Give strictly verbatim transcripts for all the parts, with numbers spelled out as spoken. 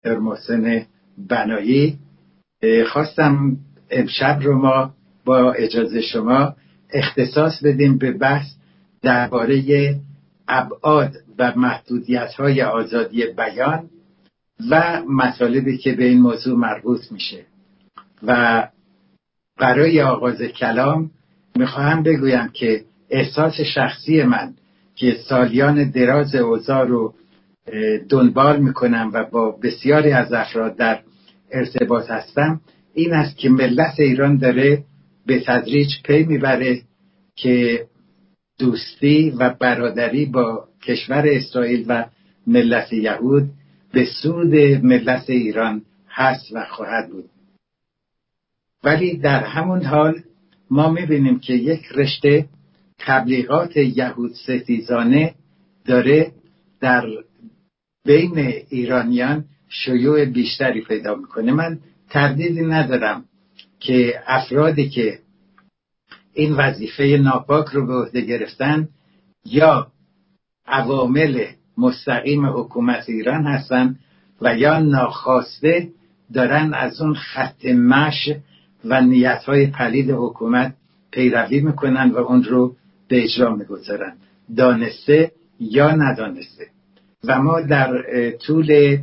محسن بنایی. خواستم امشب رو ما با اجازه شما اختصاص بدیم به بحث درباره ابعاد و محدودیت‌های آزادی بیان و مطالبی که به این موضوع مربوط میشه. و برای آغاز کلام میخواهم بگویم که احساس شخصی من که سالیان دراز اوضاع رو دنبال میکنم و با بسیاری از افراد در ارتباط هستم این است که ملت ایران داره به تدریج پی میبره که دوستی و برادری با کشور اسرائیل و ملت یهود به سود ملت ایران هست و خواهد بود. ولی در همون حال ما میبینیم که یک رشته تبلیغات یهود ستیزانه داره در بین ایرانیان شیوع بیشتری پیدا میکنه. من تردیدی ندارم که افرادی که این وظیفه ناپاک رو به عهده گرفتن یا عوامل مستقیم حکومت ایران هستن و یا ناخواسته دارن از اون خط مشی و نیت‌های پلید حکومت پیروی میکنن و اون رو به اجرا میگذارن، دانسته یا ندانسته. و ما در طول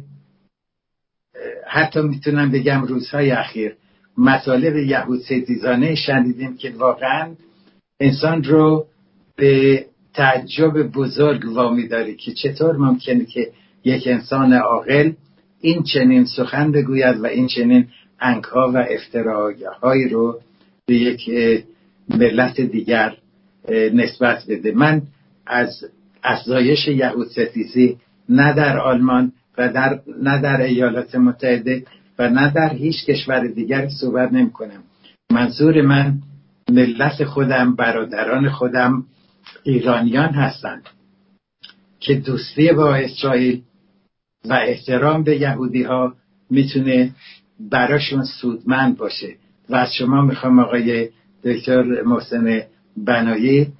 حتی میتونم بگم روزهای اخیر مطالب یهود ستیزانه شنیدیم که واقعا انسان رو به تعجب بزرگ وامی داره که چطور ممکنه که یک انسان عاقل این چنین سخن بگوید و این چنین انک‌ها و افتراهایی رو به یک ملت دیگر نسبت بده. من از افزایش یهود ستیزی نه در آلمان و در نه در ایالات متحده و نه در هیچ کشور دیگر صحبت نمی کنم. منظور من ملت خودم، برادران خودم، ایرانیان هستند که دوستی با اسرائیل و احترام به یهودی ها میتونه براشون سودمند باشه. و از شما میخوام آقای دکتر محسن بنایی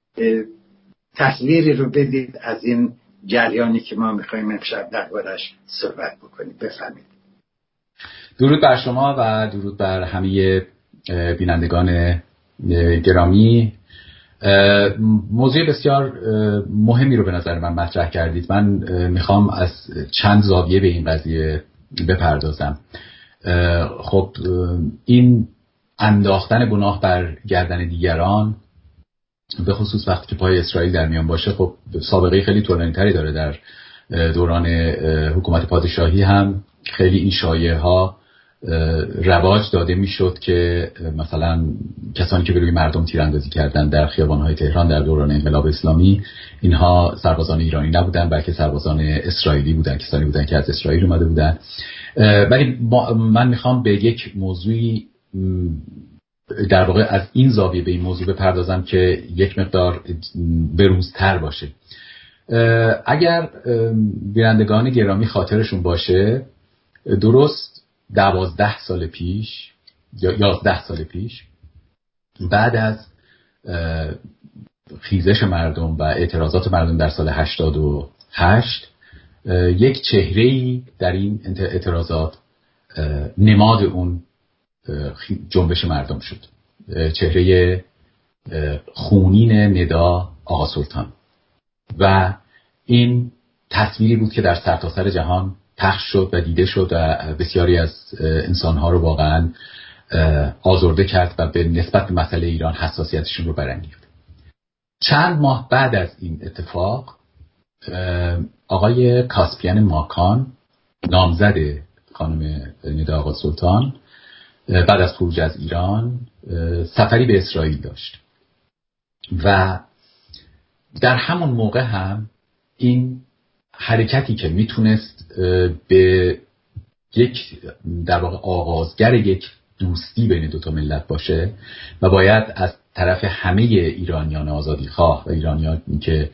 تصویری رو بدید از این جریانی که ما میخوایم امشب دربارش صحبت بکنیم. بفرمایید. درود بر شما و درود بر همه بینندگان گرامی. موضوع بسیار مهمی رو به نظر من مطرح کردید. من میخوام از چند زاویه به این قضیه بپردازم. خب این انداختن گناه بر گردن دیگران به خصوص وقتی که پای اسرائیل در میان باشه خب سابقه خیلی طولانی‌تری داره. در دوران حکومت پادشاهی هم خیلی این شایعه ها رواج داده میشد که مثلا کسانی که به روی مردم تیراندازی کردن در خیابان‌های تهران در دوران انقلاب اسلامی اینها سربازان ایرانی نبودن بلکه سربازان اسرائیلی بودن، کسانی بودن که از اسرائیل اومده بودن. ولی من میخوام به یک موضوعی در واقع از این زاویه به این موضوع بپردازم که یک مقدار بروزتر باشه. اگر بینندگان گرامی خاطرشون باشه درست دوازده سال پیش یا یازده سال پیش بعد از خیزش مردم و اعتراضات مردم در سال هشتاد و هشت یک چهره‌ای در این اعتراضات نماد اون جنبش مردم شد. چهره خونین ندا آقا سلطان و این تصویری بود که در سرتاسر جهان پخش شد و دیده شد و بسیاری از انسانها رو واقعا آزرده کرد و به نسبت به مسئله ایران حساسیتشون رو برانگیخت. چند ماه بعد از این اتفاق آقای کاسپیان ماکان نامزد خانم ندا آقا سلطان بعد از خروج از ایران سفری به اسرائیل داشت و در همون موقع هم این حرکتی که میتونست به یک در واقع آغازگر یک دوستی بین دو تا ملت باشه و باید از طرف همه ایرانیان آزادیخواه و ایرانیان که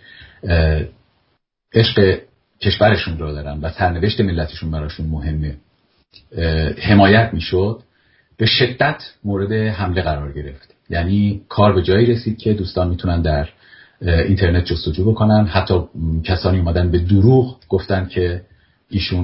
عشق کشورشون رو دارن و سرنوشت ملتشون براشون مهمه حمایت میشد، به شدت مورد حمله قرار گرفت. یعنی کار به جایی رسید که دوستان میتونن در اینترنت جستجو بکنن. حتی کسانی اومدن به دروغ گفتن که ایشون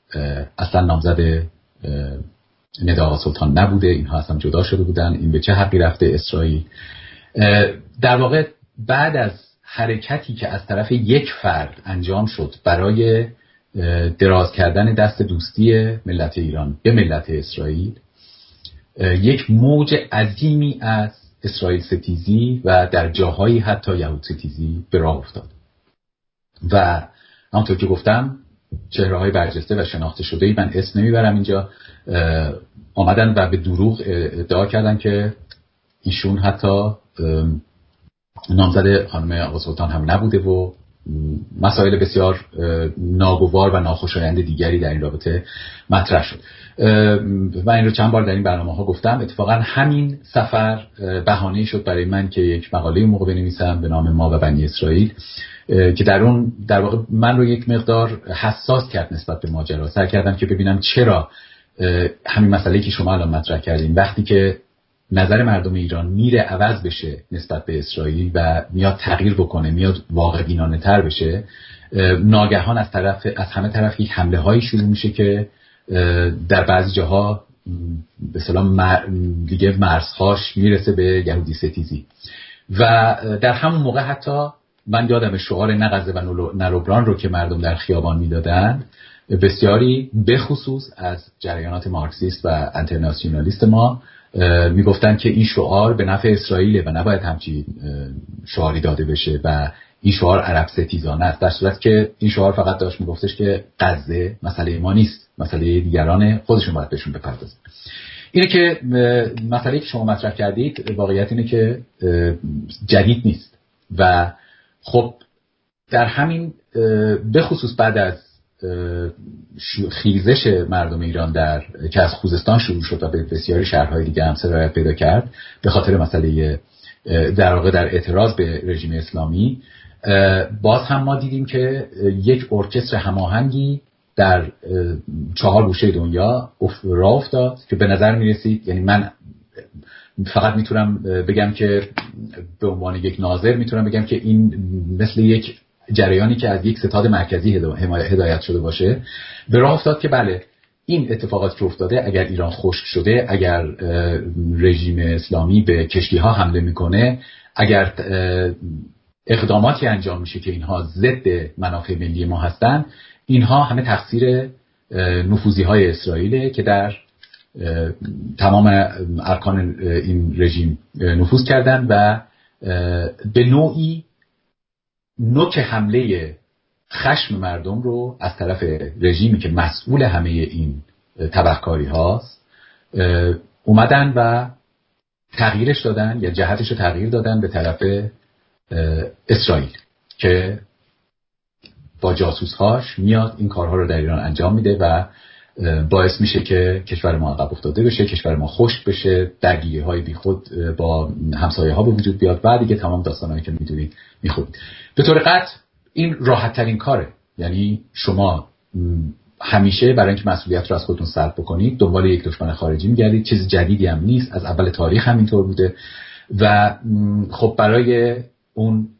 اصلا نامزد ندا آقا سلطان نبوده، اینها اصلا جدا شده بودن، این به چه حقی رفته اسرائیل. در واقع بعد از حرکتی که از طرف یک فرد انجام شد برای دراز کردن دست دوستی ملت ایران به ملت اسرائیل، یک موج عظیمی از اسرائیل ستیزی و در جاهایی حتی یهود ستیزی به راه افتاد و همونطور که گفتم چهره‌های برجسته و شناخته شده‌ای، من اسم نمیبرم اینجا، آمدن و به دروغ ادعا کردن که ایشون حتی نامزد خانم آقا سلطان هم نبوده و مسائل بسیار ناگوار و ناخوشایند دیگری در این رابطه مطرح شد. من این رو چند بار در این برنامه ها گفتم. اتفاقا همین سفر بهانه‌ای شد برای من که یک مقاله موقع بنویسم به نام ما و بنی اسرائیل که در اون در واقع من رو یک مقدار حساس کرد نسبت به ماجرا. سعی کردم که ببینم چرا همین مسئله که شما الان مطرح کردین، وقتی که نظر مردم ایران میره عوض بشه نسبت به اسرائیل و میاد تغییر بکنه، میاد واقع بینانه تر بشه، ناگهان از طرف از همه طرف یک حمله هایی شروع میشه که در بعضی جاها به اصطلاح دیگه مرزهاش میرسه به یهودی ستیزی. و در همون موقع حتی من یادم شعار نغزه و نروبران رو که مردم در خیابان میدادن، بسیاری به خصوص از جریانات مارکسیست و انترناسیونالیست ما میگفتن که این شعار به نفع اسرائیل و نباید همچین شعاری داده بشه و این شعار عرب ستیزانه است، در صورت که این شعار فقط داشت میگفتش که غزه مسئله ما نیست، مسئله دیگرانه، خودشون باید بهشون بپردازن. اینه که مسئله که شما مطرح کردید واقعیت اینه که جدید نیست و خب در همین به خصوص بعد از خیزش مردم ایران در که از خوزستان شروع شد و به بسیاری شهرهای دیگه هم سرایت پیدا کرد به خاطر مسئله در واقع در اعتراض به رژیم اسلامی، باز هم ما دیدیم که یک ارکستر هماهنگی در چهار گوشه دنیا راه افتاد که به نظر می رسید، یعنی من فقط میتونم بگم که به عنوان یک ناظر میتونم بگم که این مثل یک جریانی که از یک ستاد مرکزی هدایت شده باشه به راه افتاد که بله این اتفاقات که افتاده، اگر ایران خشک شده، اگر رژیم اسلامی به کشتی ها حمله میکنه، اگر اقداماتی انجام میشه که اینها ضد منافع ملی ما هستن، اینها همه تقصیر نفوذی های اسرائیله که در تمام ارکان این رژیم نفوذ کردن و به نوعی نوک حمله خشم مردم رو از طرف رژیمی که مسئول همه این تبهکاری هاست اومدن و تغییرش دادن یا جهتش رو تغییر دادن به طرف اسرائیل که با جاسوس هاش میاد این کارها رو در ایران انجام میده و باعث میشه که کشور ما عقب افتاده بشه، کشور ما خشک بشه، درگیری های بی خود با همسایه ها به وجود بیاد، بعد دیگه تمام داستانایی که میدونید میخونید. به طور قطع این راحت ترین کاره، یعنی شما همیشه برای اینکه مسئولیت رو از خودتون سلب بکنید دنبال یک دشمن خارجی میگردید. چیز جدیدی هم نیست، از اول تاریخ هم اینطور بوده و خب برای اون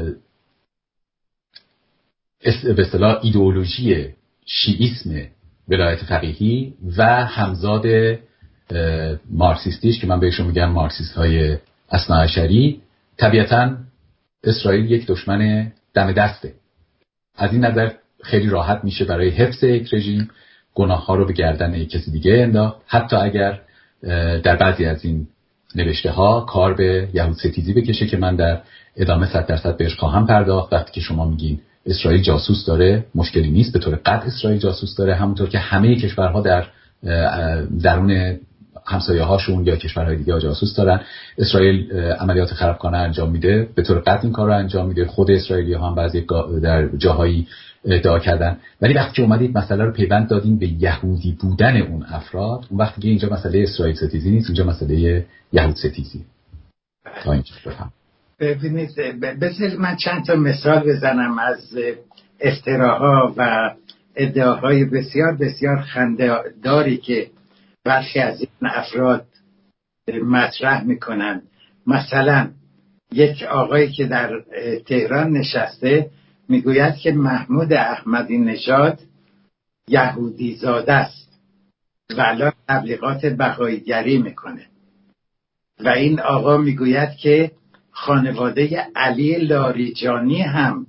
به اصطلاح ایدئولوژی شیعیسم ولایت فقیهی و همزاد مارکسیستیش که من بهشون میگم مارکسیست های اثناعشری، طبیعتاً اسرائیل یک دشمن دم دسته. از این نظر خیلی راحت میشه برای حفظ یک رژیم گناه ها رو به گردن یک کسی دیگه انداخت، حتی اگر در بعضی از این نوشته ها کار به یهود ستیزی بکشه که من در ادامه صد درصد بهش خواهم پرداخت. وقتی که شما میگین اسرائیل جاسوس داره، مشکلی نیست، به طور قطع اسرائیل جاسوس داره، همونطور که همه کشورها در درون همسایه هاشون یا کشورهای دیگه جاسوس دارن. اسرائیل عملیات خرابکارانه انجام میده، به طور قطع این کار رو انجام میده. خود اسرائیلی ها هم بعضی در جاهایی ادعا کردن، ولی وقتی که اومدید مسئله رو پیوند دادیم به یهودی بودن اون افراد، اون وقت دیگه اینجا مسئله اسرائیل ستیزی نیست، اینجا مسئله یهود ستیزی. تا اینجا بفهم. ببینید بذارید من چند تا مثال بزنم از افتراها و ادعاهای بسیار بسیار خنده‌داری که برخی از این افراد مطرح میکنن. مثلا یک آقایی که در تهران نشسته میگوید که محمود احمدی نژاد یهودی زاده است و الان تبلیغات بهاییگری میکنه و این آقا میگوید که خانواده علی لاریجانی هم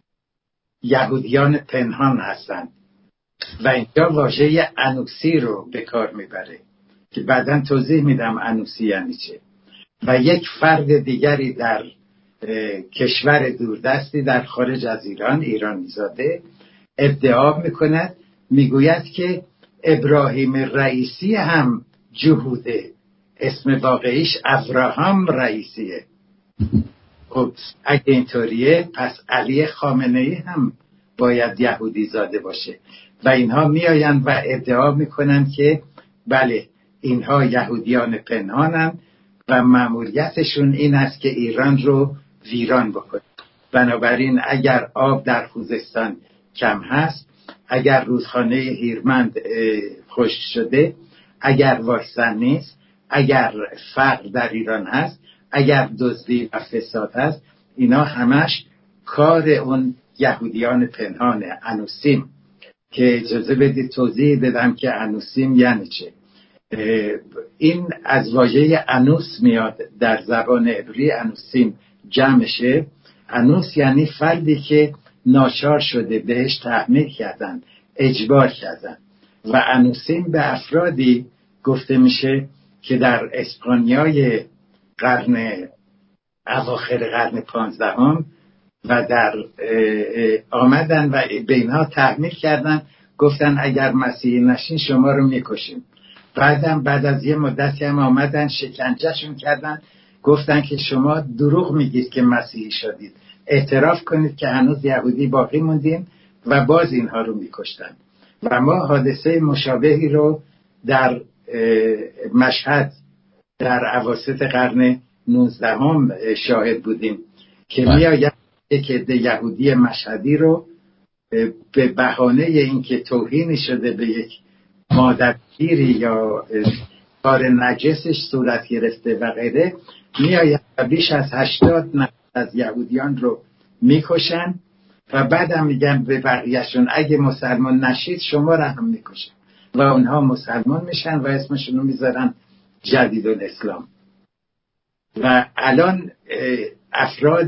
یهودیان پنهان هستند و اینجا واژه انوسی رو به کار میبره که بعداً توضیح میدم انوسی یعنی چه. و یک فرد دیگری در کشور دوردستی در خارج از ایران، ایرانی زاده، ادعا میکند، میگوید که ابراهیم رئیسی هم جهوده، اسم واقعیش ابراهام رئیسیه. خب اگه اینطوریه پس علی خامنه‌ای هم باید یهودی زاده باشه و اینها میآیند و ادعا میکنند که بله اینها یهودیان پنهانند و مأموریتشون این است که ایران رو ویران بکنه. بنابراین اگر آب در خوزستان کم هست، اگر رودخانه هیرمند خشک شده، اگر واکسن نیست، اگر فقر در ایران هست، اگر دزدی و فساد هست، اینا همش کار اون یهودیان پنهانه، انوسیم. که اجازه بدید توضیح بدم که انوسیم یعنی چه. این از واژه انوس میاد، در زبان عبری انوسیم جمعشه. انوس یعنی فردی که ناچار شده، بهش تحمیل کردن، اجبار کردن. و انوسیم به افرادی گفته میشه که در اسپانیای قرن اواخر قرن پانزدهم و در آمدن و به اینها تحمیل کردن، گفتن اگر مسیحی نشین شما رو میکشیم. بعدم بعد از یه مدتی هم آمدن شکنجهشون کردن، گفتن که شما دروغ میگید که مسیحی شدید، اعتراف کنید که هنوز یهودی باقی موندین، و باز اینها رو میکشتن. و ما حادثه مشابهی رو در مشهد در اواسط قرن نوزدهم شاهد بودیم که میآید یک عده یهودی مشهدی رو به بهانه اینکه توهینی شده به یک مادرگیری یا کار نجسش صورت گرفته و غیره، میآید و بیش از هشتاد نفر از یهودیان رو میکشن و بعدم میگن به بقیهشون اگه مسلمان نشید شما رو هم میکشن و اونها مسلمان میشن و اسمشون رو میذارن جدیدالاسلام. و الان افراد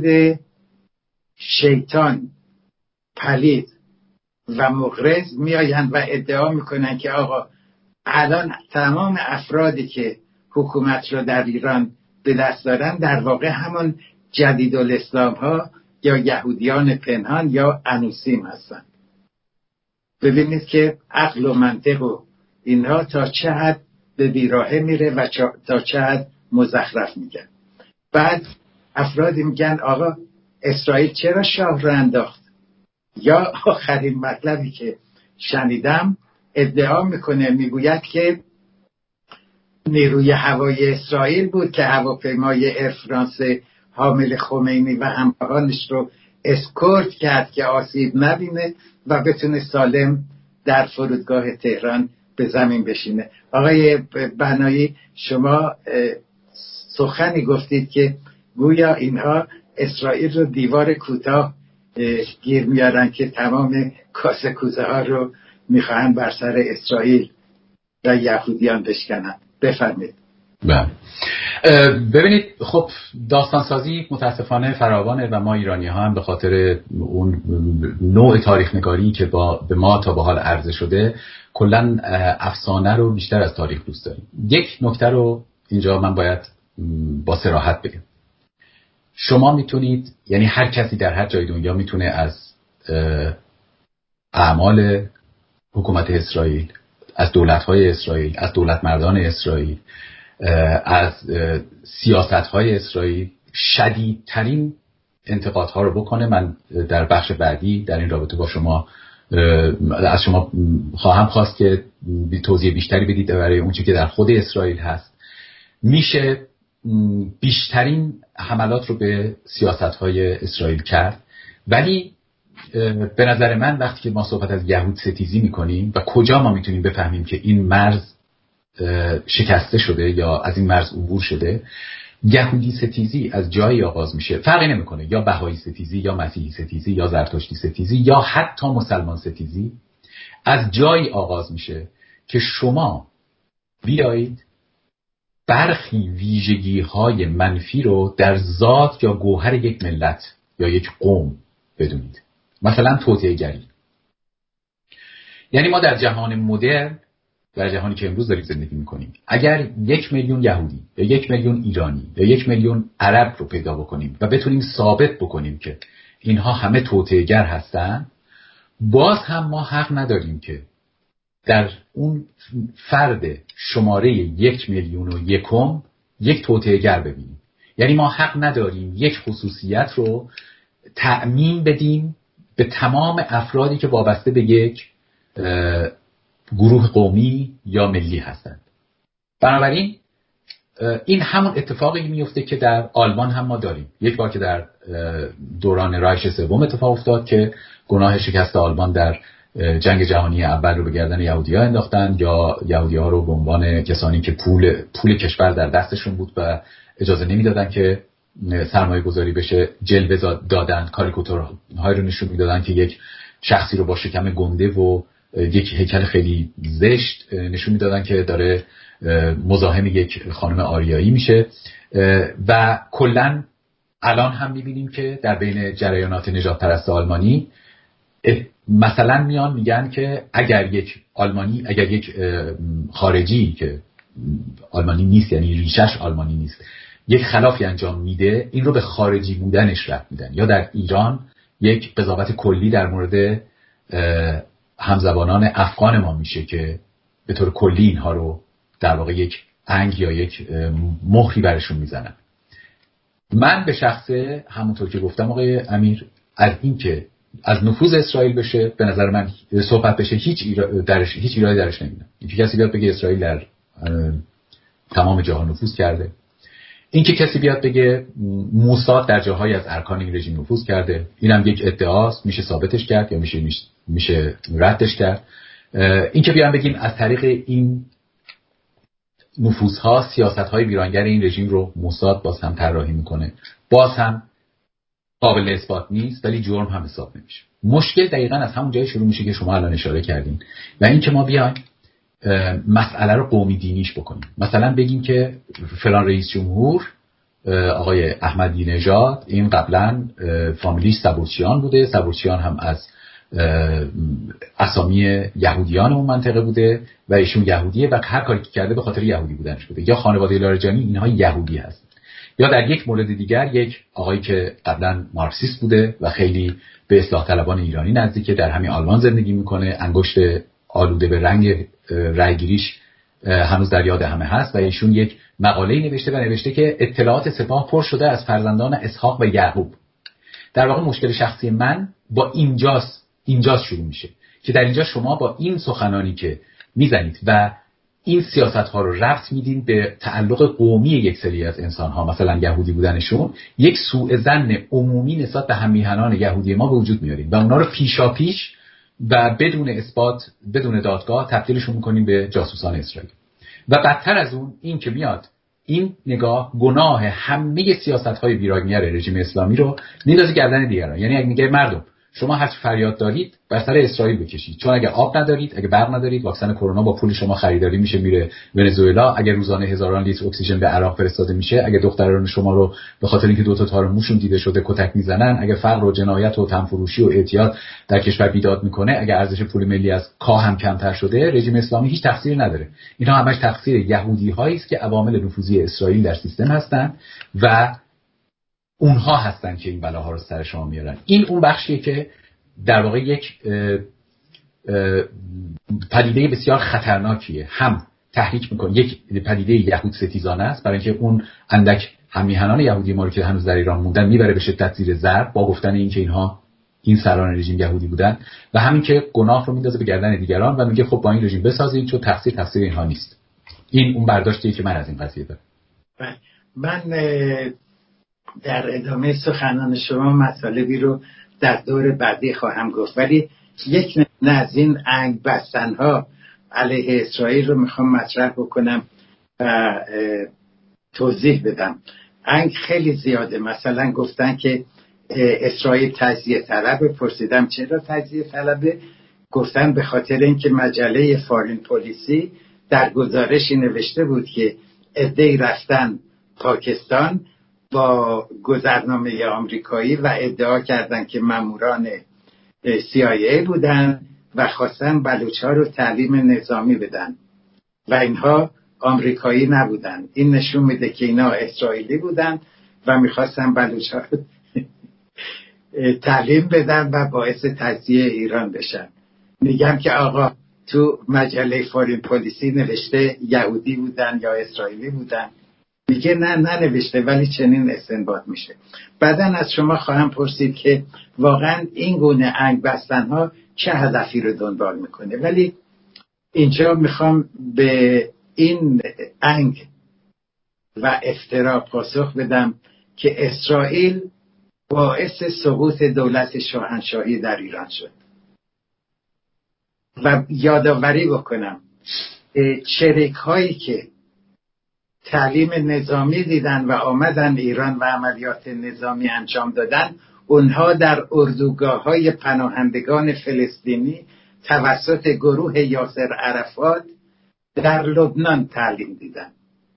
شیطان پلید و مغرض میآیند و ادعا میکنن که آقا الان تمام افرادی که حکومت رو در ایران به دست دارن در واقع همون جدیدالاسلام ها یا یهودیان پنهان یا انوسیم هستن. ببینید که عقل و منطق و اینها تا چه حد به بیراهه میره و تا چه حد مزخرف میگن. بعد افرادی میگن آقا اسرائیل چرا شاه رو انداخت؟ یا آخرین مطلبی که شنیدم ادعا میکنه، میگوید که نیروی هوایی اسرائیل بود که هواپیمای ایر فرانس حامل خمینی و همراهانش رو اسکورت کرد که آسیب نبینه و بتونه سالم در فرودگاه تهران به زمین بشینه. آقای بنایی شما سخنی گفتید که گویا اینها اسرائیل رو دیوار کوتاه گیر میارن که تمام کاسه کوزه ها رو میخواهن بر سر اسرائیل و یهودیان بشکنن. بفرمید. بله. ببینید خب داستانسازی متاسفانه فراوانه و ما ایرانی ها هم به خاطر اون نوع تاریخ نگاری که با به ما تا به حال عرضه شده کلا افسانه رو بیشتر از تاریخ دوست داریم. یک نکته رو اینجا من باید با صراحت بگم. شما میتونید، یعنی هر کسی در هر جای دنیا میتونه از اعمال حکومت اسرائیل، از دولت‌های اسرائیل، از دولت مردان اسرائیل، از سیاست‌های اسرائیل شدیدترین انتقادها رو بکنه. من در بخش بعدی در این رابطه با شما از شما خواهم خواست که توضیح بیشتری بدید برای اون چیزی که در خود اسرائیل هست. میشه بیشترین حملات رو به سیاست‌های اسرائیل کرد، ولی به نظر من وقتی که ما صحبت از یهود ستیزی میکنیم و کجا ما میتونیم بفهمیم که این مرز شکسته شده یا از این مرز عبور شده، یهودی ستیزی از جایی آغاز میشه، فرقی نمیکنه یا بهایی ستیزی یا مسیحی ستیزی یا زرتشتی ستیزی یا حتی مسلمان ستیزی، از جایی آغاز میشه که شما بیایید برخی ویژگی‌های منفی رو در ذات یا گوهر یک ملت یا یک قوم بدونید. مثلا توطئه‌گری. یعنی ما در جهان مدرن، در جهانی که امروز داریم زندگی میکنیم، اگر یک میلیون یهودی یا یک میلیون ایرانی یا یک میلیون عرب رو پیدا بکنیم و بتونیم ثابت بکنیم که اینها همه توطئه‌گر هستن، باز هم ما حق نداریم که در اون فرد شماره یک میلیون و یکم یک توطئه‌گر ببینیم. یعنی ما حق نداریم یک خصوصیت رو تعمیم بدیم به تمام افرادی که وابسته به یک گروه قومی یا ملی هستند. بنابراین این همون اتفاقی میفته که در آلمان هم ما داریم. یک بار که در دوران رایش سوم اتفاق افتاد که گناه شکست آلمان در جنگ جهانی اول رو به گردن یهودی‌ها انداختن، یا یهودی‌ها رو به عنوان کسانی که پول پول کشور در دستشون بود و اجازه نمیدادن که سرمایه گذاری بشه جلوه دادن، کاریکاتورهای رو نشون میدادن که یک شخصی رو با شکم گنده و یک هیکل خیلی زشت نشون میدادن که داره مزاحم یک خانم آریایی میشه. و کلاً الان هم میبینیم که در بین جریانات نژاد پرست آلمانی مثلا میان میگن که اگر یک آلمانی اگر یک خارجی که آلمانی نیست، یعنی ریشش آلمانی نیست، یک خلافی انجام میده، این رو به خارجی بودنش ربط میدن. یا در ایران یک قضاوت کلی در مورد همزبانان افغان ما میشه که به طور کلی اینها رو در واقع یک انگ یا یک مهری برشون میزنن. من به شخصه همونطور که گفتم آقای امیر، از این که از نفوذ اسرائیل بشه به نظر من صحبت بشه هیچ ایرا درش هیچ ایرادی درش نمیبینم. اینکه کسی بیاد بگه اسرائیل در تمام جهان نفوذ کرده، اینکه کسی بیاد بگه موساد در جاهای از ارکان این رژیم نفوذ کرده، اینم یک ادعاست، میشه ثابتش کرد یا میشه میشه ردش کرد. اینکه بیان بگیم از طریق این نفوذها سیاست‌های ویرانگر این رژیم رو موساد باز هم طراحی میکنه، باز هم قابل اثبات نیست، ولی جرم هم حساب نمیشه. مشکل دقیقاً از همون جایی شروع میشه که شما الان اشاره کردین، و این که ما بیایم مسئله رو قومی دینیش بکنیم. مثلا بگیم که فلان رئیس جمهور آقای احمدی نژاد این قبلا فامیلیش سبورچیان بوده، سبورچیان هم از اسامی یهودیان اون منطقه بوده و ایشون یهودیه و هر کاری که کرده به خاطر یهودی بودنش بوده، یا خانواده لاریجانی اینها یهودی هست. یا در یک مورد دیگر یک آقایی که قبلا مارکسیست بوده و خیلی به اصلاح طلبان ایرانی نزدیکه، در همین آلمان زندگی میکنه، انگشت آلوده به رنگ رایگیریش هنوز در یاد همه هست و ایشون یک مقاله‌ای نوشته و نوشته که اطلاعات سپاه پر شده از فرزندان اسحاق و یعقوب. در واقع مشکل شخصی من با اینجاست اینجاست شروع میشه که در اینجا شما با این سخنانی که میزنید و این سیاست‌ها رو ربط میدین به تعلق قومی یک سری از انسان‌ها، مثلا یهودی بودنشون، یک سوء ظن عمومی نسبت به هم‌میهنان یهودی ما به وجود میارین و اونا رو پیشاپیش و بدون اثبات بدون دادگاه تبدیلشون میکنیم به جاسوسان اسرائیل. و بدتر از اون این که میاد این نگاه گناه همه سیاست‌های ویرانگر رژیم اسلامی رو میندازه گردن دیگران. یعنی اگه میگه مردم شما هر چی فریاد دارید بر سر اسرائیل بکشید، چون اگه آب ندارید، اگه برق ندارید، واکسن کرونا با پول شما خریداری میشه میره ونزوئلا، اگه روزانه هزاران لیتر اکسیژن به عراق فرستاده میشه، اگه دختران شما رو به خاطر اینکه دو تا تار موشون دیده شده کتک میزنن، اگه فقر و جنایت و تنفروشی و اعتیاد در کشور بیداد میکنه، اگه ارزش پول ملی از کاه هم کمتر شده، رژیم اسلامی هیچ تقصیری نداره. اینا همش تقصیر یهودی هایی است که عوامل نفوذی اسرائیل در سیستم هستن و اونها هستن که این بلاها رو سر شما میارن. این اون بخشیه که در واقع یک اه اه پدیده بسیار خطرناکیه، هم تحریک میکنه، یک پدیده یهود ستیزانه است، برای اینکه اون اندک هممیهنان یهودی ما رو که هنوز در ایران موندن میبره به شدت زیر ضرب با گفتن اینکه اینها این سران رژیم یهودی بودن، و همین که گناه رو میندازه به گردن دیگران و میگه خب با این رژیم بسازید چون تقصیر تقصیر اینها نیست. این اون برداشتیه که من از این قضیه دارم. من در ادامه سخنان شما مطالبی رو در دور بعدی خواهم گفت، ولی یک نمونه از این انگ بستن‌ها علیه اسرائیل رو میخوام مطرح بکنم و توضیح بدم. انگ خیلی زیاده. مثلا گفتن که اسرائیل تجزیه طلبه. پرسیدم چرا تجزیه طلبه؟ گفتن به خاطر اینکه مجله فارین پلیسی در گزارشی نوشته بود که عده‌ای رفتن پاکستان با گذرنامه آمریکایی و ادعا کردند که ماموران سی آی ای بودن و خواستن بلوچ‌ها رو تعلیم نظامی بدن و اینها آمریکایی نبودن. این نشون میده که اینا اسرائیلی بودن و میخواستن بلوچ‌ها رو تعلیم بدن و باعث تجزیه ایران بشن. میگم که آقا تو مجله فارین پلیسی نوشته یهودی بودن یا اسرائیلی بودن؟ میگه نه ننوشته، ولی چنین استنباط میشه. بعدن از شما خواهم پرسید که واقعا این گونه انگ بستن ها چه هدفی رو دنبال میکنه، ولی اینجا میخوام به این انگ و افترا پاسخ بدم که اسرائیل باعث سقوط دولت شاهنشاهی در ایران شد و یادآوری بکنم شریک هایی که تعلیم نظامی دیدن و آمدن ایران و عملیات نظامی انجام دادن، اونها در اردوگاه های پناهندگان فلسطینی توسط گروه یاسر عرفات در لبنان تعلیم دیدن.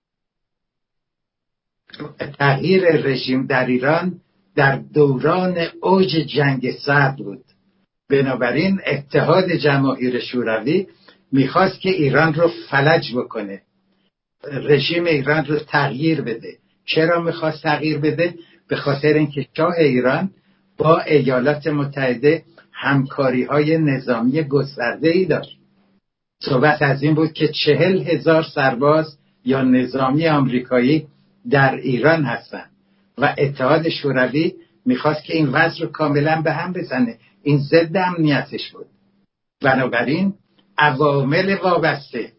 تغییر رژیم در ایران در دوران اوج جنگ سرد بود. بنابراین اتحاد جماهیر شوروی میخواست که ایران رو فلج بکنه، رژیم ایران رو تغییر بده. چرا میخواست تغییر بده؟ به خاطر اینکه شاه ایران با ایالات متحده همکاری های نظامی گسترده ای داشت. صحبت از این بود که چهل هزار سرباز یا نظامی آمریکایی در ایران هستن و اتحاد شوروی میخواست که این وضع رو کاملا به هم بزنه. این ضد امنیتش بود. بنابراین عوامل وابسته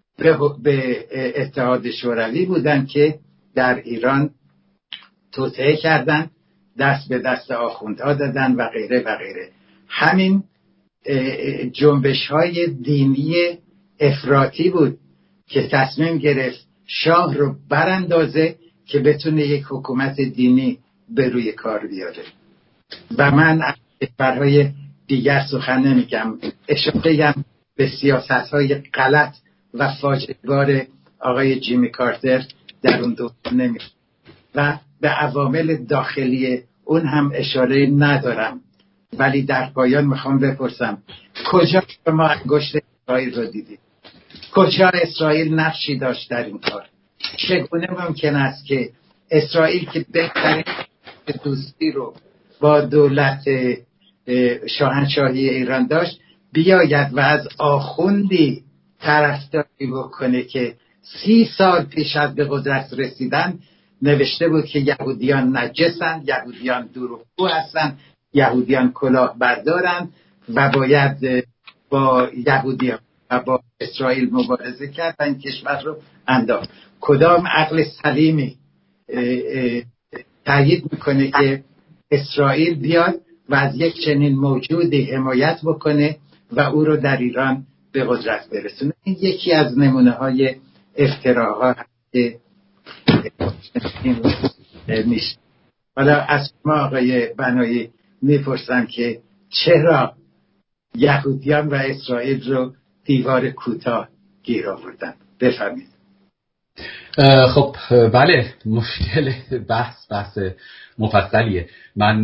به اتحاد شوروی بودن که در ایران توطئه کردن، دست به دست آخوندها دادن و غیره و غیره. همین جنبش های دینی افراطی بود که تصمیم گرفت شاه رو براندازه که بتونه یک حکومت دینی به روی کار بیاره. و من از کشورهای دیگر سخن نمیگم، اشاره هم به سیاست های غلط و فاجعه‌بار آقای جیمی کارتر در اون دوران نمیگم و به عوامل داخلی اون هم اشاره ندارم. ولی در پایان میخوام بپرسم کجا شما انگشت اسرائیل رو دیدید؟ کجا اسرائیل نقشی داشت در این کار؟ چگونه ممکن است که اسرائیل که بهترین دوستی رو با دولت شاهنشاهی ایران داشت بیاید و از آخوندی طرفداری بکنه که سی سال پیش از به قدرت رسیدن نوشته بود که یهودیان نجسن، یهودیان دروغگو هستن، یهودیان کلاه بردارن و باید با یهودیان و با اسرائیل مبارزه کرد و این کشور رو انداخت. کدام عقل سلیمی تایید میکنه که اسرائیل بیاد و از یک چنین موجودی حمایت بکنه و او رو در ایران به قدرت برسونه؟ این یکی از نمونه های افتراها که میشه. حالا از شما آقای بنایی میپرسم که چرا یهودیان و اسرائیل رو دیوار کوتاه گیر آوردن؟ بفرمایید. خب بله، مشکل بحث بحث مفصلیه. من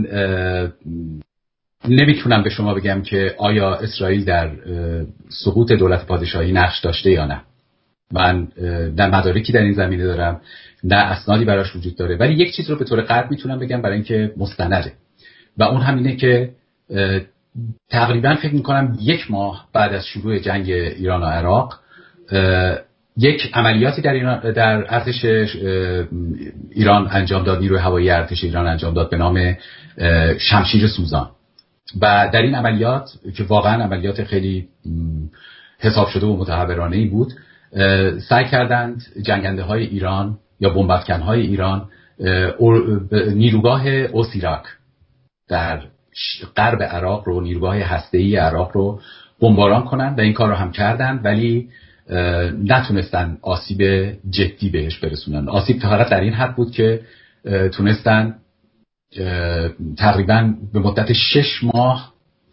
نمیتونم به شما بگم که آیا اسرائیل در سقوط دولت پادشاهی نقش داشته یا نه. من نه مدارکی در این زمینه دارم، نه اسنادی براش وجود داره، ولی یک چیز رو به طور قطع میتونم بگم برای اینکه مستنده، و اون هم اینه که تقریبا فکر میکنم یک ماه بعد از شروع جنگ ایران و عراق یک عملیاتی در ایران در ارتش ایران انجام داد، نیروی هوایی ارتش ایران انجام داد به نام شمشیر سوزان. و در این عملیات که واقعا عملیات خیلی حساب شده و متحورانه‌ای بود، سعی کردند جنگنده های ایران یا بمب‌افکن های ایران نیروگاه اوسیراک در غرب عراق رو، نیروگاه هسته‌ای عراق رو بمباران کنند و این کار رو هم کردند، ولی نتونستن آسیب جدی بهش برسونن. آسیب فقط در این حد بود که تونستن تقریبا به مدت شش ماه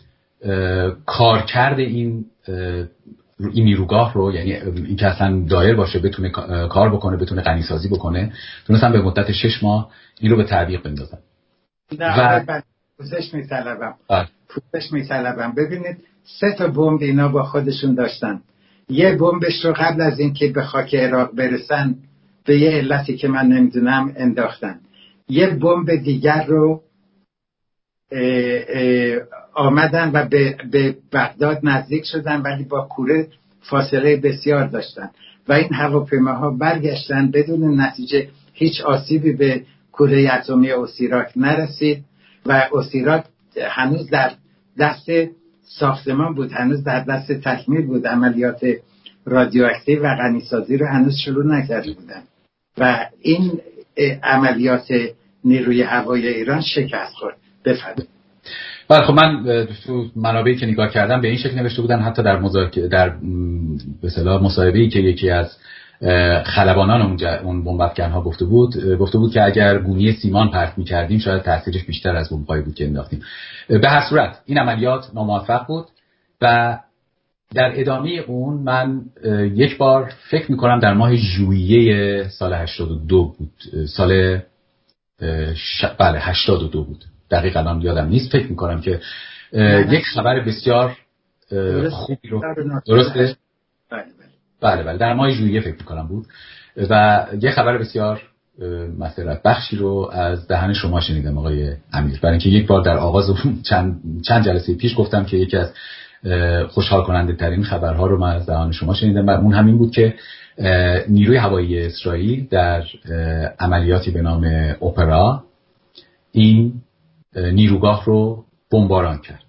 کارکرد این این نیروگاه رو، یعنی این که اصلا دایر باشه، بتونه کار بکنه، بتونه غنیسازی بکنه، تونستن به مدت شش ماه این رو به تعویق بندازن. و پوزش میطلبم پوزش میطلبم ببینید سه تا بمب اینا با خودشون داشتن. یه بمبش رو قبل از اینکه به خاک عراق برسن به یه علتی که من نمیدونم انداختن. یه بمب دیگر رو اه اه آمدن و به, به بغداد نزدیک شدن، ولی با کوره فاصله بسیار داشتن و این هواپیماها برگشتن بدون نتیجه. هیچ آسیبی به کوره اتمی اوسیراک نرسید و اوسیراک هنوز در دست ساختمان بود، هنوز در دست تکمیل بود. عملیات رادیواکتیو و غنیسازی رو هنوز شروع نکرده بودن و این عملیات نیروی هوایی ایران شکست خورد. بفرمایید. بله خب من تو منابعی که نگاه کردم به این شکل نوشته بودن، حتی در مذاکره در به اصطلاح مصاحبه‌ای که یکی از خلبانان اونجا اون بمب افکن‌ها گفته بود گفته بود که اگر گونی سیمان پرت می‌کردیم شاید تاثیرش بیشتر از بمب‌هایی بود که انداختیم. به هر صورت این عملیات ناموفق بود و در ادامه اون من یک بار فکر می‌کنم در ماه ژوئیه سال هشتاد و دو بود، سال ش... بله هشتاد و دو بود، دقیقاً الان یادم نیست. فکر می‌کنم که یک خبر بسیار خوبی رو درسته بله بله در ماه ژوئیه فکر می‌کنم بود و یه خبر بسیار مسرت بخشی رو از دهن شما شنیدم آقای امیر، برای اینکه یک بار در آغاز چند چند جلسه پیش گفتم که یکی از خوشحال کننده ترین خبرها رو من از دهان شما شنیدم و اون همین بود که نیروی هوایی اسرائیل در عملیاتی به نام اپرا این نیروگاه رو بمباران کرد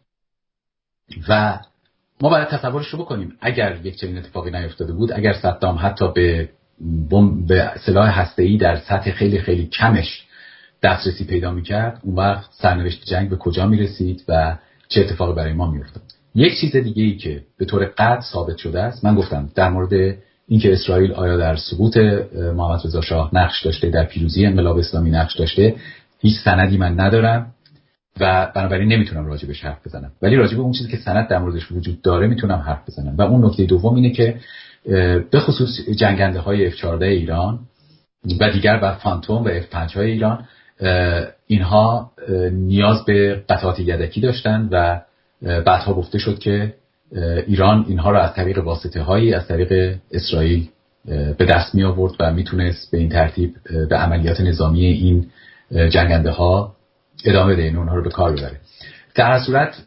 و ما باید تصورش رو بکنیم اگر یک چنین اتفاقی نیفتاده بود، اگر صدام حتی به بمب به سلاح هسته‌ای در سطح خیلی خیلی کمش دسترسی پیدا می‌کرد، اون وقت سرنوشت جنگ به کجا می‌رسید و چه اتفاقی برای ما می‌افتاد. یک چیز دیگه‌ای که به طور قطع ثابت شده است، من گفتم در مورد اینکه اسرائیل آیا در سقوط محمد رضا شاه نقش داشته، در پیروزی انقلاب اسلامی نقش داشته، هیچ سندی من ندارم و بنابراین نمیتونم راجع بهش حرف بزنم، ولی راجع به اون چیزی که سند در موردش وجود داره میتونم حرف بزنم. و اون نکته دوم اینه که به خصوص جنگنده های اف چهارده ایران و دیگر و فانتوم و اف پنج های ایران، اینها نیاز به قطعات یدکی داشتن و بعدها گفته شد که ایران اینها را از طریق واسطه هایی از طریق اسرائیل به دست می آورد و میتونست به این ترتیب به عملیات نظامی این جنگنده ها ادامه بده، این اونها رو به کار ببره. در هر صورت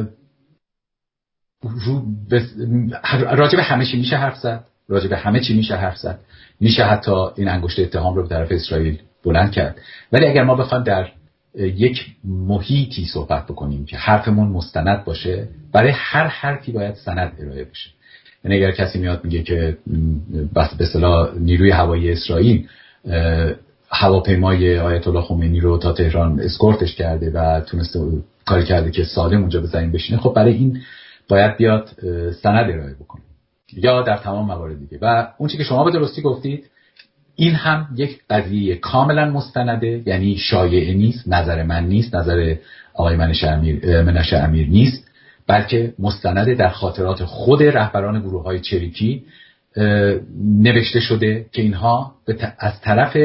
راجع به همه چی میشه حرف زد، راجع به همه چی میشه حرف زد، میشه حتی این انگشت اتهام رو به طرف اسرائیل بلند کرد. ولی اگر ما بخوایم در یک محیطی صحبت بکنیم که حرفمون مستند باشه، برای هر حرفی باید سند ارائه بشه. یعنی اگر کسی میاد میگه که بس به اصطلاح نیروی هوایی اسرائیل هواپیمای آیت الله خمینی رو تا تهران اسکورتش کرده و تونسته کاری کرده که سالم اونجا به زمین بشینه، خب برای این باید بیاد سند ارائه بکنه یا در تمام موارد دیگه. و اون چیزی که شما به درستی گفتید این هم یک قضیه کاملا مستنده، یعنی شایعه نیست، نظر من نیست، نظر آقای منشه امیر منشه امیر نیست، بلکه مستنده در خاطرات خود رهبران گروه‌های چریکی نوشته شده که اینها از طرف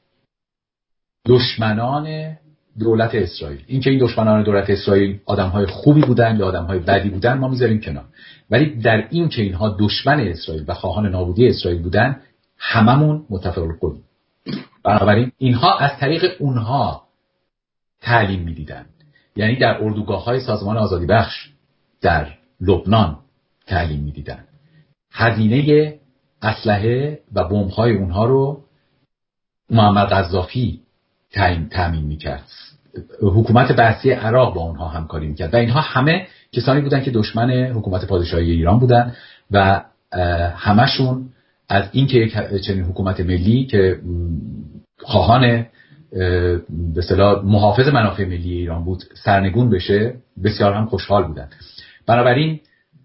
دشمنان دولت اسرائیل، این که این دشمنان دولت اسرائیل آدم‌های خوبی بودن یا آدم‌های بدی بودن ما میذاریم کنار، ولی در این که اینها دشمن اسرائیل و خواهان نابودی اسرائیل بودن هممون متفق بودیم. بنابراین اینها از طریق اونها تعلیم میدیدن، یعنی در اردوگاه‌های سازمان آزادی بخش در لبنان تعلیم میدیدن. هزینه اسلحه و بمب‌های اونها رو محمد قذافی تامین میکرد، حکومت بعثی عراق با اونها همکاری میکرد و اینها همه کسانی بودن که دشمن حکومت پادشاهی ایران بودن و همشون از این که یک چنین حکومت ملی که خواهان به اصطلاح محافظ منافع ملی ایران بود سرنگون بشه بسیار هم خوشحال بودن. بنابراین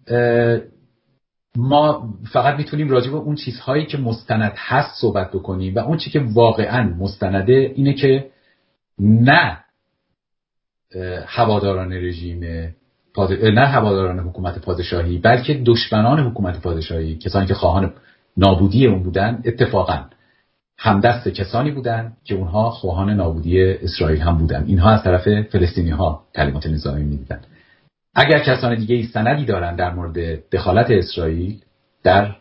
ما فقط میتونیم راجع به اون چیزهایی که مستند هست صحبت بکنیم و اون چیزی که واقعا مستنده اینه که نه هواداران رژیم پاد... نه هواداران حکومت پادشاهی بلکه دشمنان حکومت پادشاهی، کسانی که خواهان نابودی اون بودن، اتفاقا همدست کسانی بودن که اونها خواهان نابودی اسرائیل هم بودن. اینها از طرف فلسطینی ها کلمات نظامی میدیدن. اگر کسان دیگه ای سندی دارن در مورد دخالت اسرائیل در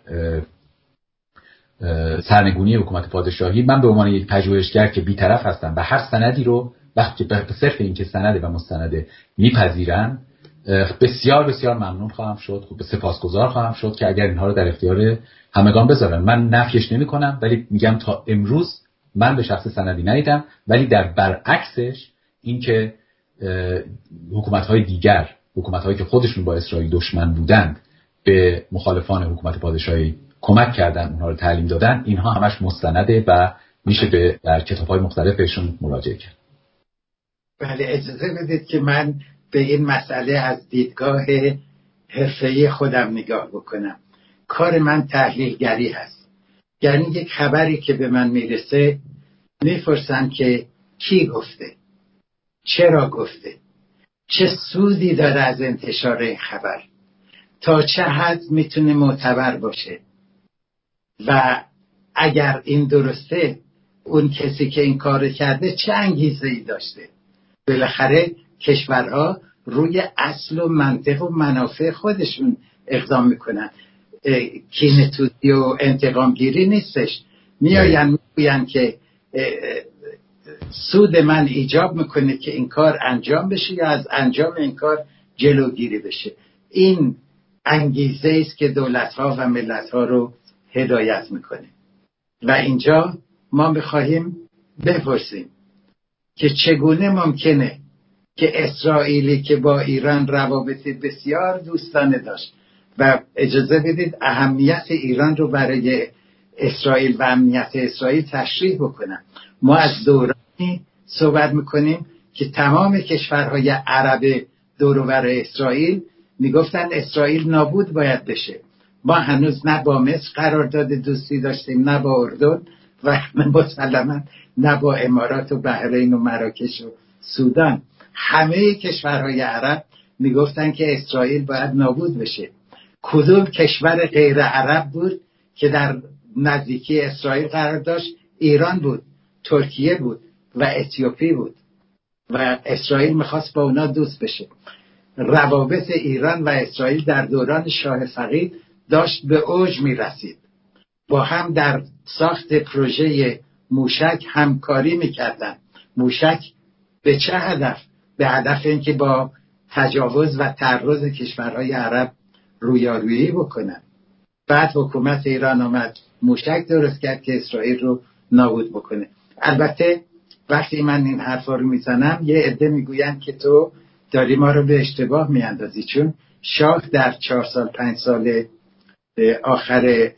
سرنگونی حکومت پادشاهی، من به عنوان یک پژوهشگر که بی‌طرف هستم و هر سندی رو وقتی به صرف این که سنده و مستنده میپذیرن، بسیار بسیار ممنون خواهم شد، خوب سپاسگزار خواهم شد که اگر اینها رو در اختیار همگان بذارن. من نفیش نمی کنم، ولی میگم تا امروز من به شخص سندی ندیدم، ولی در برعکسش این که حکومت‌های دیگر، حکومت‌هایی که خودشون با اسرائیل دشمن بودند، به مخالفان حکومت پادشاهی کمک کردن، اونها رو تعلیم دادن، اینها همش مستنده و میشه به در کتاب‌های مختلف بهشون مراجعه کرد. بله، اجازه بدید که من به این مسئله از دیدگاه حرفه‌ای خودم نگاه بکنم. کار من تحلیلگری هست. یعنی یک خبری که به من میرسه میپرسم که کی گفته، چرا گفته، چه سودی داره از انتشار این خبر، تا چه حد میتونه معتبر باشه، و اگر این درسته اون کسی که این کار کرده چه انگیزه‌ای داشته. بالاخره کشورها روی اصل و منطق و منافع خودشون اقدام میکنن. کینه‌توزی و انتقام گیری نیستش. میاین میگوین که سود من ایجاب میکنه که این کار انجام بشه یا از انجام این کار جلوگیری بشه. این انگیزه است که دولت‌ها و ملت‌ها رو هدایت میکنه. و اینجا ما میخواهیم بپرسیم که چگونه ممکنه که اسرائیلی که با ایران روابط بسیار دوستانه داشت، و اجازه بدید اهمیت ایران رو برای اسرائیل و امنیت اسرائیل تشریح بکنم. ما از دورانی صحبت میکنیم که تمام کشورهای عرب دور و بر اسرائیل میگفتن اسرائیل نابود باید بشه. ما هنوز نه با مصر قرارداد دوستی داشتیم، نه با اردن، و مسلما نه با امارات و بحرین و مراکش و سودان. همه کشورهای عرب میگفتن که اسرائیل باید نابود بشه. کدوم کشور غیر عرب بود که در نزدیکی اسرائیل قرار داشت؟ ایران بود، ترکیه بود و اتیوپی بود، و اسرائیل میخواست با اونا دوست بشه. روابط ایران و اسرائیل در دوران شاه فقید داشت به اوج میرسید. با هم در ساخت پروژه موشک همکاری میکردن. موشک به چه هدف؟ به هدف اینکه با تجاوز و تعرض کشورهای عرب رویارویی بکنن. بعد حکومت ایران آمد موشک درست کرد که اسرائیل رو نابود بکنه. البته وقتی من این حرفا رو میزنم یه عده میگوین که تو داری ما رو به اشتباه میاندازی، چون شاه در چهار سال پنج سال آخر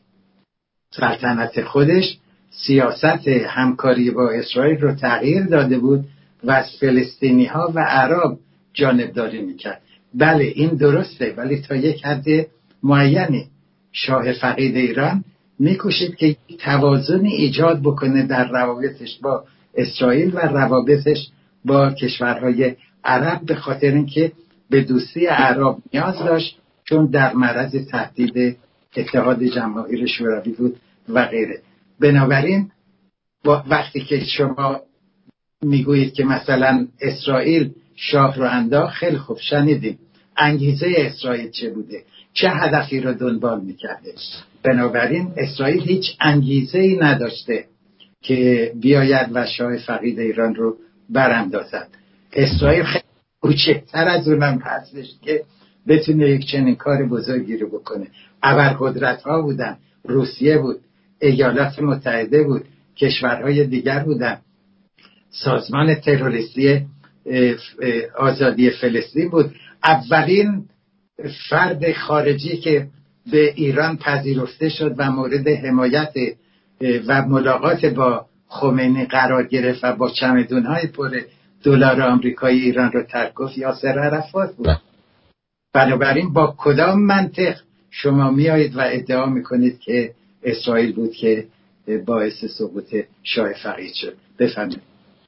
سلطنت خودش سیاست همکاری با اسرائیل رو تغییر داده بود و از فلسطینی ها و عرب جانبداری میکرد. بله این درسته، ولی تا یک حد معینی شاه فقید ایران میکوشید که توازن ایجاد بکنه در روابطش با اسرائیل و روابطش با کشورهای عرب، به خاطر اینکه به دوستی عرب نیاز داشت، چون در معرض تهدید اتحاد جماهیر شوروی بود و غیره. بنابراین وقتی که شما میگویید که مثلا اسرائیل شاه رو انداخت، خیلی خوب شنیدیم انگیزه اسرائیل چه بوده، چه هدفی رو دنبال میکرده. بنابراین اسرائیل هیچ انگیزه‌ای نداشته که بیاید و شاه فقید ایران رو براندازد. اسرائیل خیلی کوچکتر از اونم هستش که بتونه یک چنین کار بزرگی رو بکنه. ابرقدرت ها بودن، روسیه بود، ایالات متحده بود، کشورهای دیگر بودن. سازمان تروریستی آزادی فلسطین بود. اولین فرد خارجی که به ایران پذیرفته شد و مورد حمایت و ملاقات با خمینی قرار گرفت و با چمدون‌های پر دلار آمریکایی ایران رو ترک گفت، یاسر عرفات بود. بنابراین با کدام منطق شما میایید و ادعا میکنید که اسرائیل بود که باعث سقوط شاه فقید شد؟ بفهمید.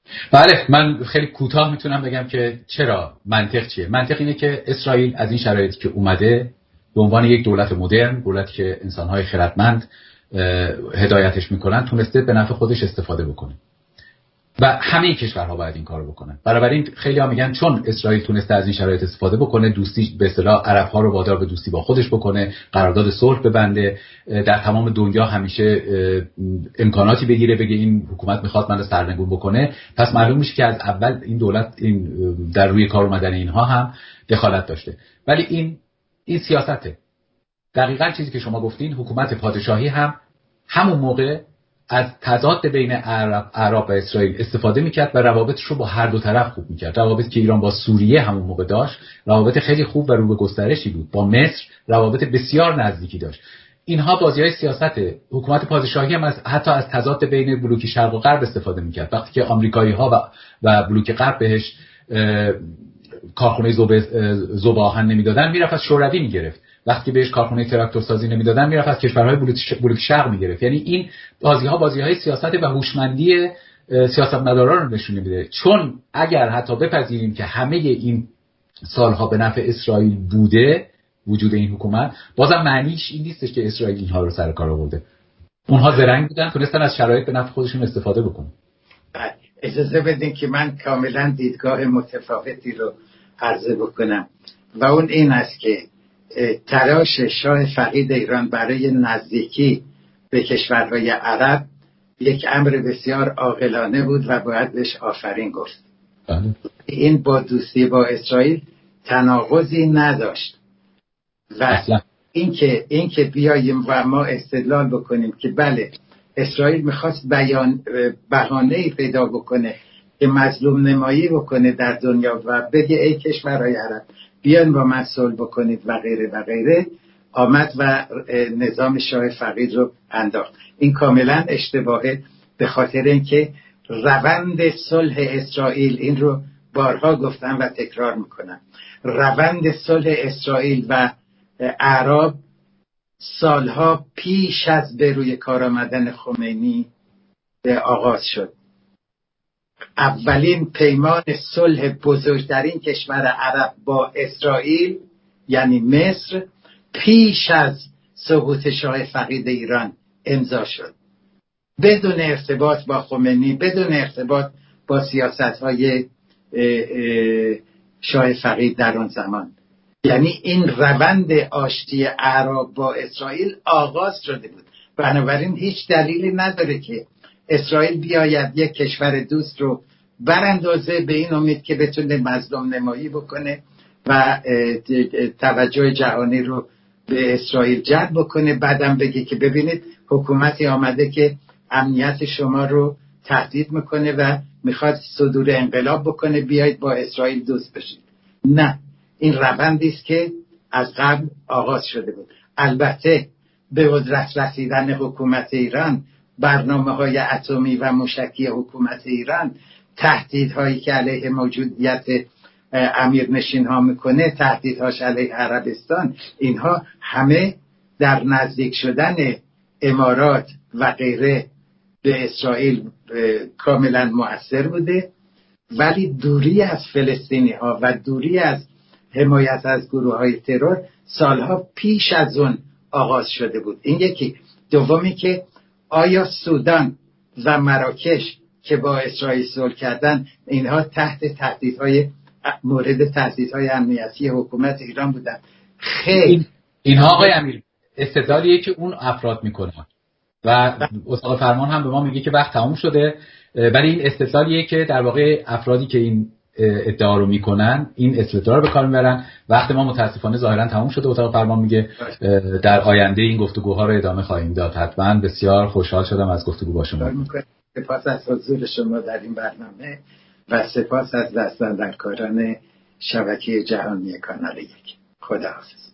بله، من خیلی کوتاه میتونم بگم که چرا. منطق چیه؟ منطق اینه که اسرائیل از این شرایطی که اومده به عنوان یک دولت مدرن، دولتی که انسان‌های خردمند هدایتش میکنن، تونسته به نفع خودش استفاده بکنه و همه کشورها باید این کارو بکنن. بنابراین خیلی‌ها میگن چون اسرائیل تونسته از این شرایط استفاده بکنه، دوستی به اصطلاح عرب‌ها رو وادار به دوستی با خودش بکنه، قرارداد صلح ببنده، در تمام دنیا همیشه امکاناتی بگیره، بگه این حکومت میخواد من رو سرنگون بکنه، پس معلوم میشه که از اول این دولت این در روی کار اومدن اینها هم دخالت داشته. ولی این این سیاسته. دقیقاً چیزی که شما گفتین، حکومت پادشاهی هم همون موقع از تضاد بین عرب, عرب و اسرائیل استفاده میکرد و روابطش رو با هر دو طرف خوب میکرد. روابطی که ایران با سوریه همون موقع داشت روابط خیلی خوب و رو به گسترشی بود، با مصر روابط بسیار نزدیکی داشت. اینها بازی‌های سیاسته. حکومت پادشاهی هم از حتی از تضاد بین بلوک شرق و غرب استفاده میکرد. وقتی که آمریکایی‌ها و و بلوک غرب بهش کارخونه ذوب آهن نمیدادن، میرفت از شوروی میگرفت. وقتی بهش کارخونه تراکتورسازی نمیدادن، میرفت از کشورهای بلوک شرق میگرفت. یعنی این بازی‌ها بازی‌های سیاست و هوشمندی سیاستمداران رو نشون میده. چون اگر حتی بپذیریم که همه این سالها به نفع اسرائیل بوده وجود این حکومت، بازم معنیش این نیستش که اسرائیل اینها رو سر کار آورده. اونها زرنگ بودن، تونستن از شرایط به نفع خودشون استفاده بکنن. اجازه بدین که من کاملا دیدگاه متفاوتی رو عرضه بکنم و اون این است که تلاش شاه فقید ایران برای نزدیکی به کشورهای عرب یک امر بسیار عاقلانه بود و باید بهش آفرین گفت. این با دوستی با اسرائیل تناقضی نداشت و اینکه اینکه بیاییم و ما استدلال بکنیم که بله اسرائیل میخواست بیان بهانه‌ای پیدا بکنه که مظلوم نمایی بکنه در دنیا و بگه ای کشورهای عرب بیان با من صلح بکنید و غیره و غیره، آمد و نظام شاه فقید رو انداخت. این کاملا اشتباهه، به خاطر اینکه روند صلح اسرائیل، این رو بارها گفتم و تکرار میکنم، روند صلح اسرائیل و اعراب سالها پیش از به روی کار آمدن خمینی آغاز شد. اولین پیمان صلح بزرگترین کشور عرب با اسرائیل یعنی مصر پیش از سقوط شاه فقید ایران امضا شد، بدون ارتباط با خمینی، بدون ارتباط با سیاست‌های شاه فقید در آن زمان. یعنی این روند آشتی اعراب با اسرائیل آغاز شده بود. بنابراین هیچ دلیلی نداره که اسرائیل بیاید یک کشور دوست رو براندازه به این امید که بتونه مظلوم نمایی بکنه و توجه جهانی رو به اسرائیل جلب بکنه، بعدم بگه که ببینید حکومتی آمده که امنیت شما رو تهدید میکنه و میخواد صدور انقلاب بکنه، بیایید با اسرائیل دوست بشید. نه، این روندی است که از قبل آغاز شده بود. البته به قدرت رسیدن حکومت ایران، برنامه‌های اتمی و موشکی حکومت ایران، تهدیدهایی که علیه موجودیت امیرنشین ها میکنه، تهدیدهاش علیه عربستان، اینها همه در نزدیک شدن امارات و غیره به اسرائیل کاملا مؤثر بوده. ولی دوری از فلسطینی ها و دوری از حمایت از گروه های ترور سالها پیش از اون آغاز شده بود. این یکی. دومی که آیا سودان و مراکش که با اسرائیل صلح کردن، اینها تحت تهدیدهای مورد تهدیدهای امنیتی حکومت ایران بودن؟ خیر، این اینها آقای امیر استدلالیه که اون افراد میکنن و استاد فرمان هم به ما میگه که وقت تموم شده، ولی این استدلالیه که در واقع افرادی که این ادعا رو میکنن این استدلال رو به کار میبرن. وقت ما متاسفانه ظاهرا تموم شده. اتاق فرمان میگه در آینده این گفتگوها رو ادامه خواهیم داد. حتما. بسیار خوشحال شدم از گفتگو با شما. سپاس از حضور شما در این برنامه و سپاس از دستاندرکاران شبکه جهانی کانال یک. خداحافظ.